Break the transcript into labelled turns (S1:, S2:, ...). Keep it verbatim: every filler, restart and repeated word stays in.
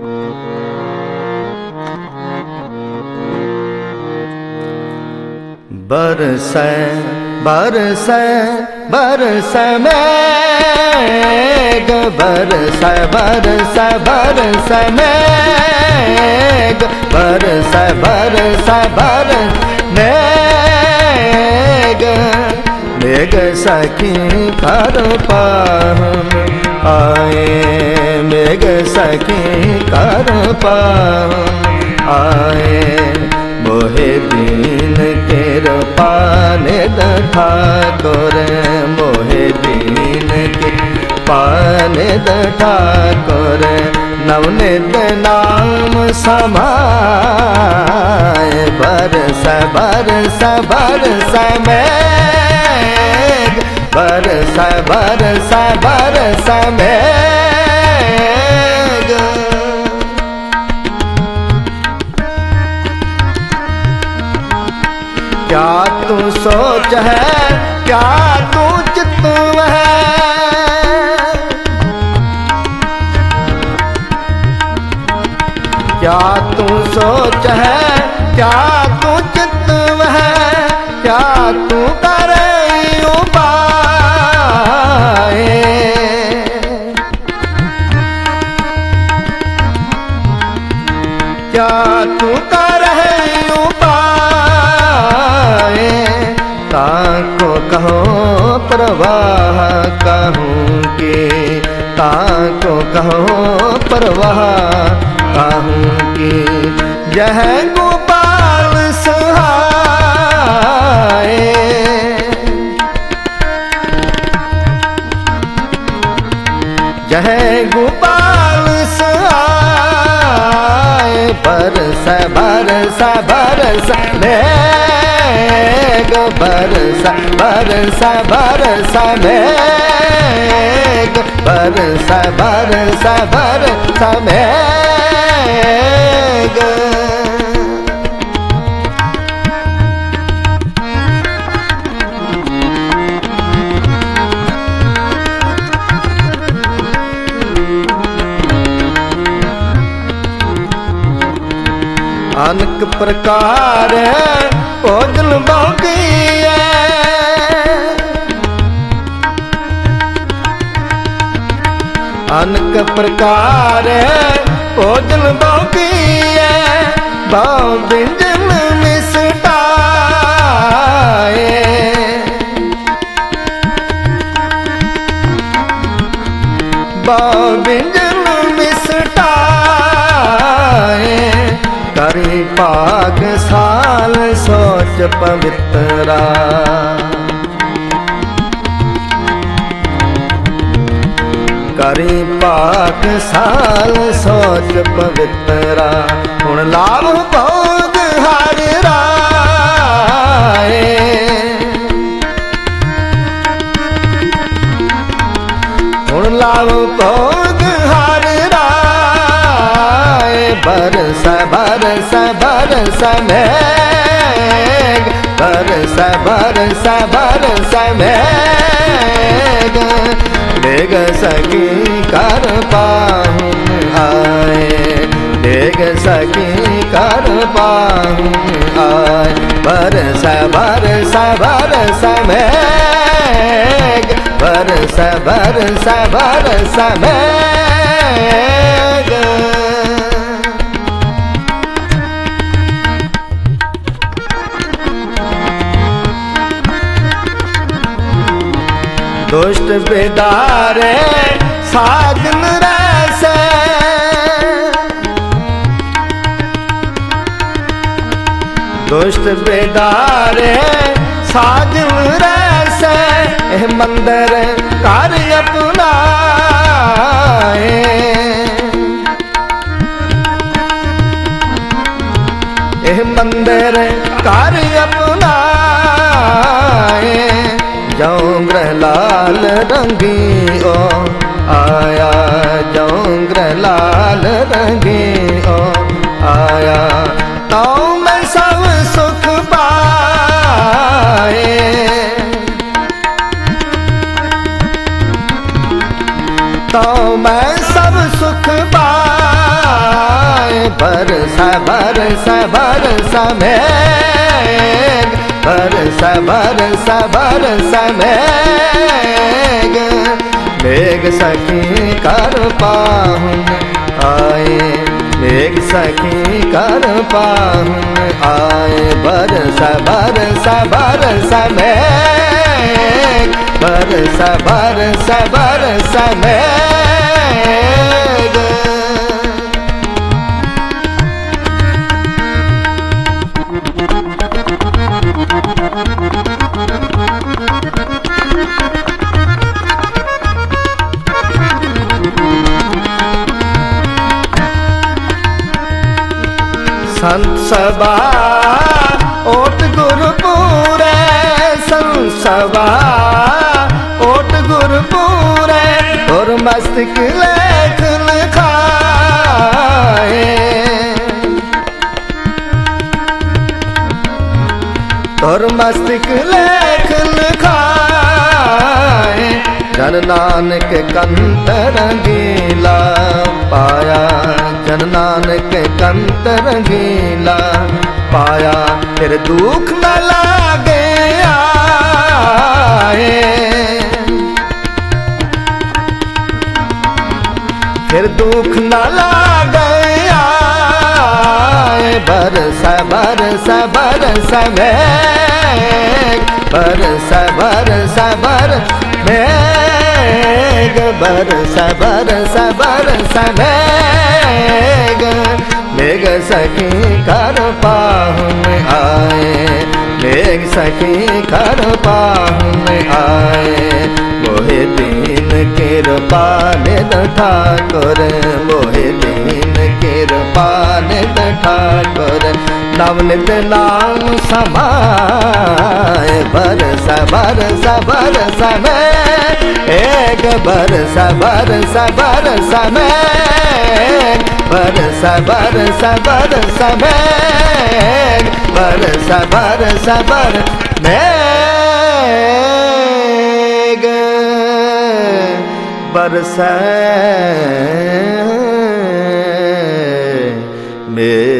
S1: बरसै बरसै बरसै मेघ, बरसै बरसै बरसै मेघ, बरसै बरसै बरसै मेघ। मेघ सखी कर पाहुन आए, मेघ सखी कर पाहुन आए। मोहे दीन केर पाने ठाकुर, मोहे दीन के पाने ठाकुर। नवनित नाम समाए, बरस बरस बरस मेघ, बरस बरस बरस मेघ। क्या तू सोच है, क्या तू चित्त है, क्या तू सोच है, क्या तू चित्त है, क्या तू करे उपाय। क्या तू करे उपाय। ताको कहो प्रवाह कहूँ के, ताको कहो प्रवाह कहूँ के। यह गोपाल सहाय, यह गोपाल सहाय। बरस बरस बरस मेघ, बरस बरस बरस मेघ, बरस बरस बरस मेघ। अनेक प्रकार भोजन बाकी है, अनेक प्रकार भोजन बाकी है। भाव व्यंजन मिष्टाए, भाव व्यंजन मिष्टाए। करी पाग साल सोच पवित्रा, करी पाग साल सोच पवित्रा। हुण लाभ भोग हर राय, हुण लाभ भोग हर राय। बरस बरस बरस मेघ, बरस बरस बरस मेघ। मेघ सखी कर पाहुन आए, मेघ सखी कर पाहुन आए। बरस बरस बरस मेघ, बरस बरस बरस मेघ। दुष्ट बेदारे साजन रैसे, दुष्ट बेदारे साजन रैसे। एह मंदिर कार्य अपनाए, एह मंदिर कार्य अपनाए। जाऊं ग्रहलाल रंगी ओ आया, जाऊं ग्रहलाल रंगी ओ आया। तो मैं सब सुख पाए, तो मैं सब सुख पाए। बरस बरस बरस मेघ, बरस बरस बरस मेघ। मेघ सखी कर पाहुन आए, मेघ सखी कर पाहुन आए, बरस बरस बरस मेघ, बरस बरस बरस मेघ। संत सभा ओट गुरपुरे, संत सभा ओट गुरपुरे, और मस्तक लेख लिखाए, और मस्तक लेख लिखाए। जन नानक कंत रंगीला पाया, जन नानक कंत रंगीला पाया, फिर दुख न लागे आए, फिर दुख न लागे आए। बरस बरस बरस मेघ, बरस बरस बरस मेघ, बरस बरस बरस मेघ। मेघ सखी कर पाहुन आए, मेघ सखी कर पाहुन आए। मोहे दीन कृपा निध ठाकुर, मोहे दीन कृपा निध ठाकुर, नवनित नाम समाए। बरस बरस बरस मेघ, बरस बरस बरस मेघ, बरस बरस बरस मेघ, बरस बरस बरस मेघ, बरस मेघ।